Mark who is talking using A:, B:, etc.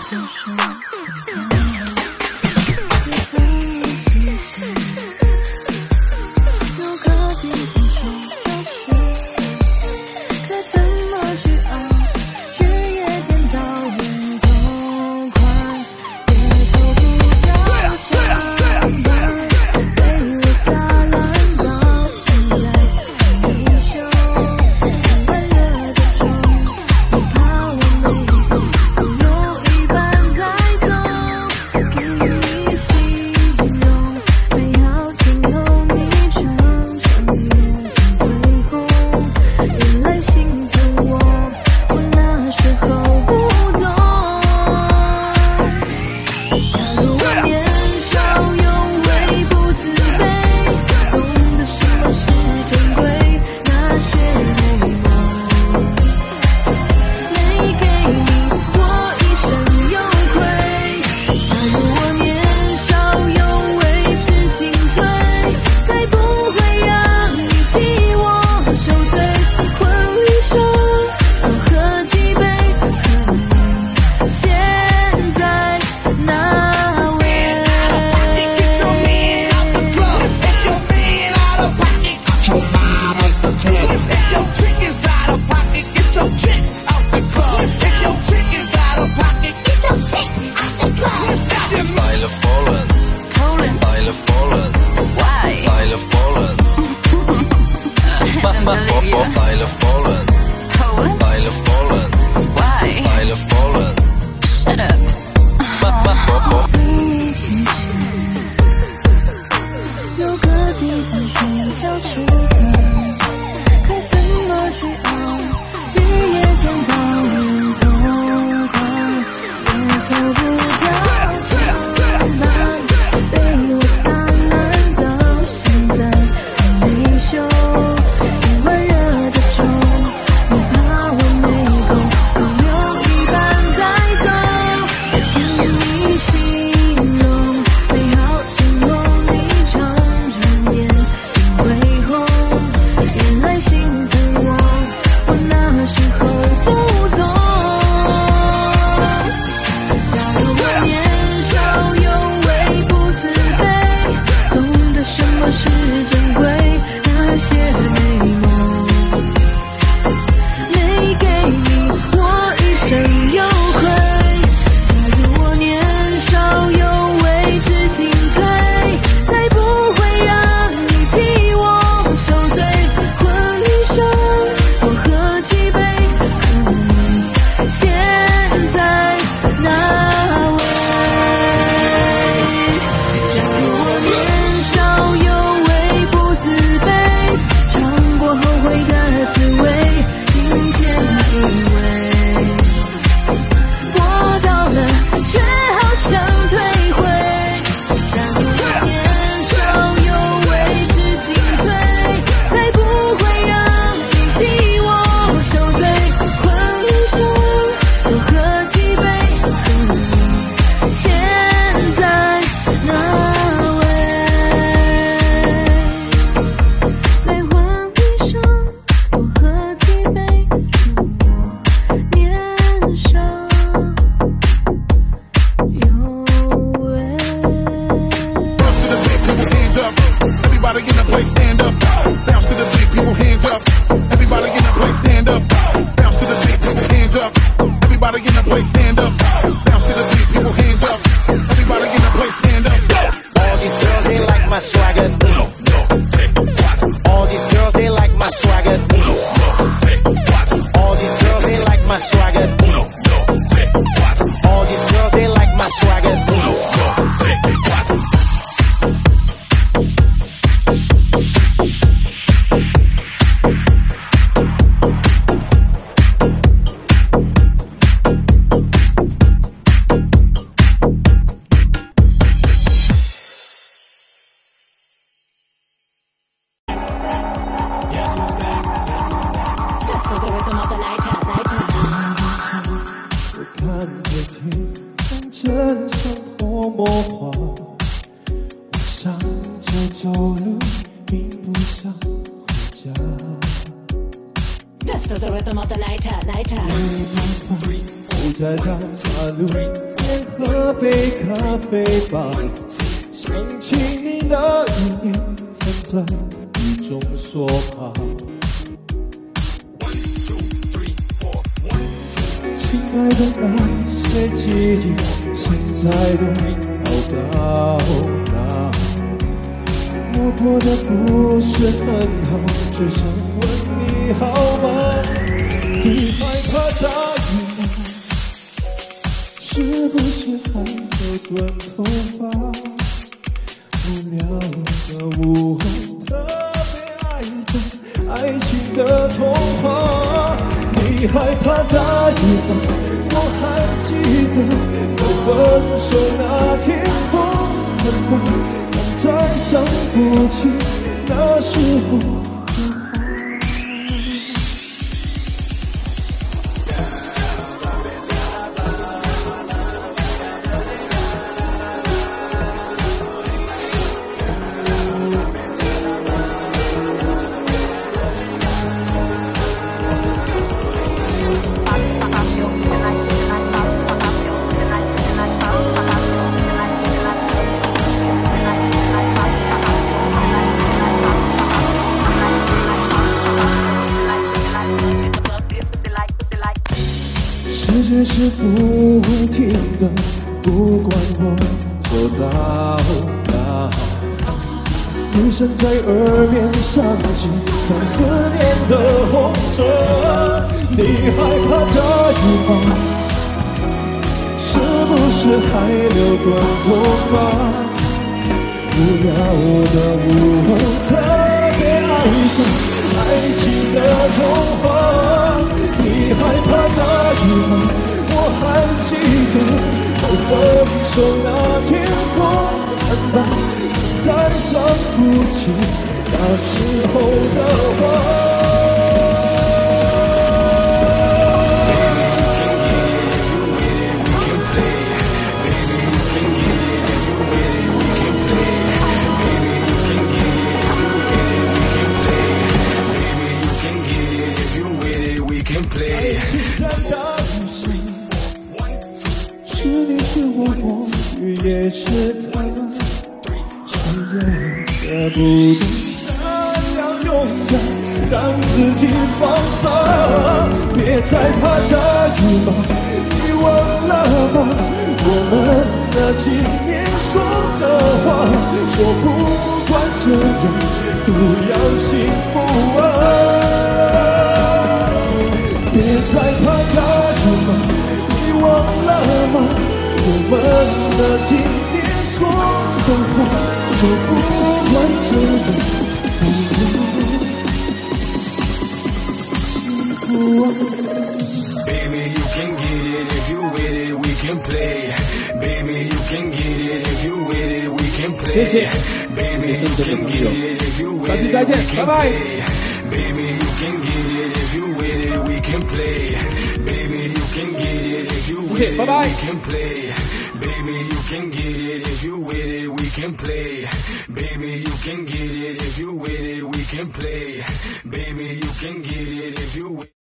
A: This is the rhythm of the night. 浮在浪花路， 面喝杯咖啡吧，想起你那一年曾在雨中说怕。亲爱的，那些记忆现在都找到哪？我过得不是很好，只想问你好吗？你害怕大雨吗？是不是还有短头发？无聊的午后，特别爱着爱情的童话。你害怕大雨吗？我还记得在分手那天风很大，但再想不起那时候的话。世界是不会停的，不管我走到哪。女声在耳边响起3、4年的红唇。你害怕大雨吗？是不是还留短头发？无聊的午后，特别爱着爱情的童话。你害怕大雨吗？我还记得在分手那天风很大，再想不起那时候的话。爱情在大雨上，是你是我，或许也是他，却又舍不得那样勇敢，让自己放手。别再怕大雨嘛，你忘了吗？我们那几年说的话，说不管这样都要幸福啊。别再怕大雨嘛，你忘了吗？我们那几年说的话，说不管这样都要幸福啊。Baby, you can get it if you with it, we can play. Baby, you can get it if you with it, we can play. 谢谢，谢谢各位朋友，下期再见，拜拜。Baby, you can get it if you with it, we can play. Baby, you can get it if you with it, we can play. Baby, you can get it if you with it, we can play. Baby, you can get it if you with it, we can play. Baby, you can get it if you with it.